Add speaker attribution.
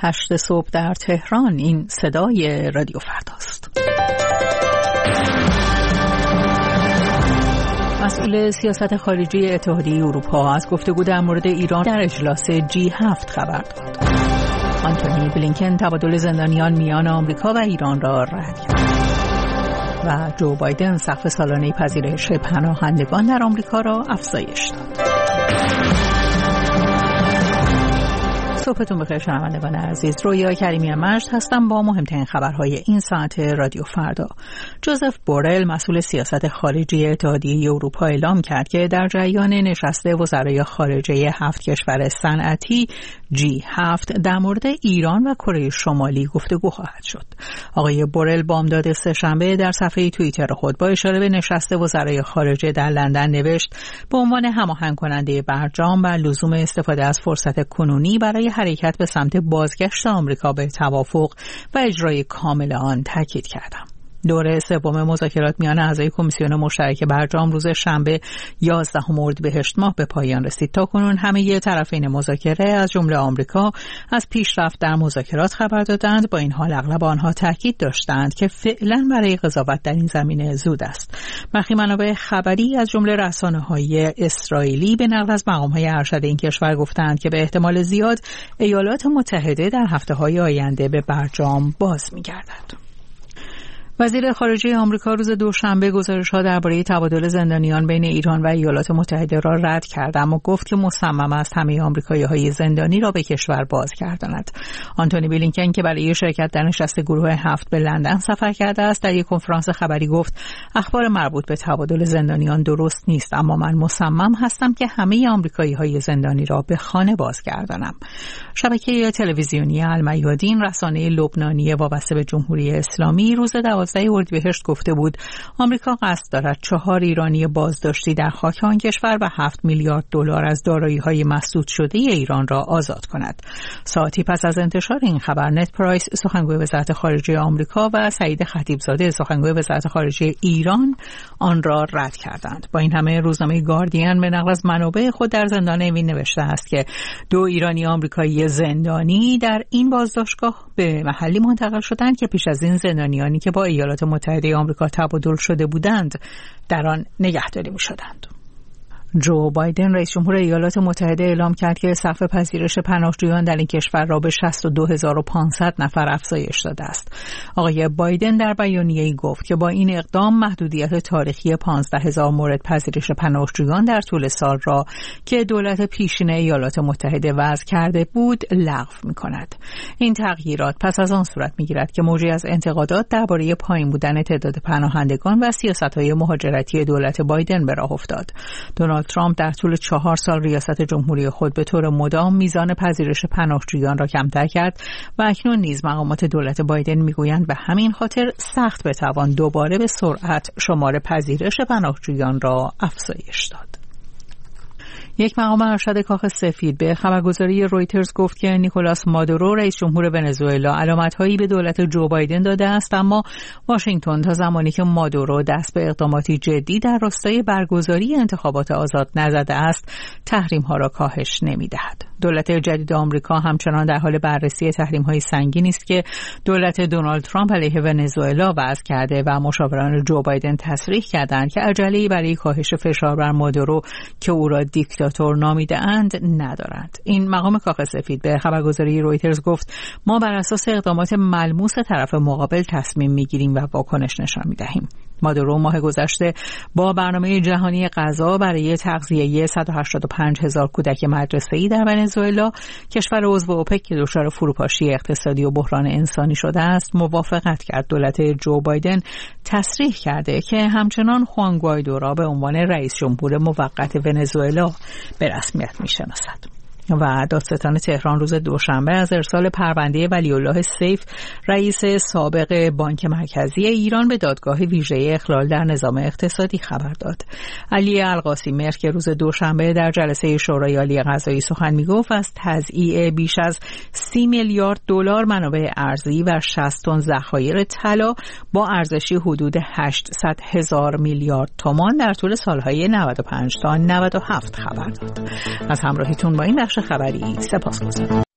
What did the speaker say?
Speaker 1: 8 صبح در تهران. این صدای رادیو فرداست. مسئول سیاست خارجی اتحادیه اروپا از گفتگو در مورد ایران در اجلاس G7 خبر داد. آنتونی بلینکن تبادل زندانیان میان آمریکا و ایران را رد کرد و جو بایدن سقف سالانه پذیرش پناهندگان در آمریکا را افزایش داد. صبحتون بخیر شنوندگان عزیز، رویا کریمی مجد هستم با مهمترین خبرهای این ساعت رادیو فردا. جوزف بورل مسئول سیاست خارجی اتحادیه اروپا اعلام کرد که در جریان نشست وزرای خارجه 7 کشور صنعتی G7 در مورد ایران و کره شمالی گفتگو خواهد شد. آقای بورل بامداد سه‌شنبه در صفحه توییتر خود با اشاره به نشست وزرای خارجه در لندن نوشت به عنوان هماهنگ کننده برجام و لزوم استفاده از فرصت کنونی برای حرکت به سمت بازگشت آمریکا به توافق و اجرای کامل آن تاکید کردم. دوره سوم مذاکرات میان اعضای کمیسیون مشترک برجام روز شنبه 11 اردیبهشت ماه به پایان رسید. تاکنون همه طرفین مذاکره از جمله آمریکا از پیشرفت در مذاکرات خبر دادند. با این حال اغلب آنها تاکید داشتند که فعلا برای قضاوت در این زمینه زود است. برخی منابع خبری از جمله رسانه‌های اسرائیلی به نقل از مقام‌های ارشد این کشور گفتند که به احتمال زیاد ایالات متحده در هفته‌های آینده به برجام باز می‌گردد. وزیر خارجه آمریکا روز دوشنبه گزارش‌ها درباره تبادل زندانیان بین ایران و ایالات متحده را رد کرد، اما گفت که مصمم است همه آمریکایی‌های زندانی را به کشور بازگرداند. آنتونی بلینکن که برای شرکت در نشست گروه 7 به لندن سفر کرده است، در یک کنفرانس خبری گفت اخبار مربوط به تبادل زندانیان درست نیست، اما من مصمم هستم که همه آمریکایی‌های زندانی را به خانه بازگردانم. شبکه تلویزیونی المیادین، رسانه لبنانی وابسته به جمهوری اسلامی، روز 12 اردیبهشت گفته بود آمریکا قصد دارد 4 ایرانی بازداشتی در خاک آن کشور و 7 میلیارد دلار از دارایی‌های مسدود شده ایران را آزاد کند. ساعتی پس از انتشار این خبر، نت پرایس سخنگوی وزارت خارجه آمریکا و سعید خطیبزاده سخنگوی وزارت خارجه ایران آن را رد کردند. با این همه روزنامه گاردین به نقل از منابع خود در زندان اوین نوشته است که 2 ایرانی آمریکایی زندانی در این بازداشتگاه به محلی منتقل شدند که پیش از این زندانیانی که با ایالات متحده آمریکا تبادل شده بودند در آن نگهداری می‌شدند. جو بایدن رئیس جمهور ایالات متحده اعلام کرد که سقف پذیرش پناهجویان در این کشور را به 62500 نفر افزایش داده است. آقای بایدن در بیانیه‌ای گفت که با این اقدام محدودیت تاریخی 15000 مورد پذیرش پناهجویان در طول سال را که دولت پیشین ایالات متحده وضع کرده بود لغو می‌کند. این تغییرات پس از آن صورت می‌گیرد که موجی از انتقادات درباره پایین بودن تعداد پناهندگان و سیاست‌های مهاجرتی دولت بایدن به راه افتاد. دونالد ترامپ در طول 4 سال ریاست جمهوری خود به طور مدام میزان پذیرش پناهجویان را کمتر کرد و اکنون نیز مقامات دولت بایدن میگویند به همین خاطر سخت بتوان دوباره به سرعت شمار پذیرش پناهجویان را افزایش داد. یک مقام ارشد کاخ سفید به خبرگزاری رویترز گفت که نیکولاس مادورو رئیس جمهور ونزوئلا علامت‌هایی به دولت جو بایدن داده است، اما واشنگتن تا زمانی که مادورو دست به اقداماتی جدی در راستای برگزاری انتخابات آزاد نزده است، تحریم‌ها را کاهش نمی‌دهد. دولت جدید آمریکا همچنان در حال بررسی تحریم‌های سنگینی است که دولت دونالد ترامپ علیه ونزوئلا وضع کرده و مشاوران جو بایدن تصریح کردند که عجله‌ای برای کاهش فشار بر مادورو که او را دیکتاتور نامیده‌اند ندارند. این مقام کاخ سفید به خبرگزاری رویترز گفت ما بر اساس اقدامات ملموس طرف مقابل تصمیم می‌گیریم و واکنش نشان می‌دهیم. مادورو ماه گذشته با برنامه جهانی غذا برای تغذیه 185,000 کودک مدرسه‌ای در ونزوئلا، کشور عضو اوپک که دچار فروپاشی اقتصادی و بحران انسانی شده است، موافقت کرد. دولت جو بایدن تصریح کرده که همچنان خوان گوایدو را به عنوان رئیس جمهور موقت ونزوئلا به رسمیت می‌شناسد. و دادستان تهران روز دوشنبه از ارسال پرونده ولی‌الله سیف رئیس سابق بانک مرکزی ایران به دادگاه ویژه اخلال در نظام اقتصادی خبر داد. علی القاسی مهر که روز دوشنبه در جلسه شورای عالی قضایی سخن می‌گفت از تضییع بیش از 30 میلیارد دلار منابع ارزی و 60 تن ذخایر طلا با ارزشی حدود 800,000 میلیارد تومان در طول سالهای 95 تا 97 خبر داد. از همراهیتون با این بخش خبری سپاسگزارم.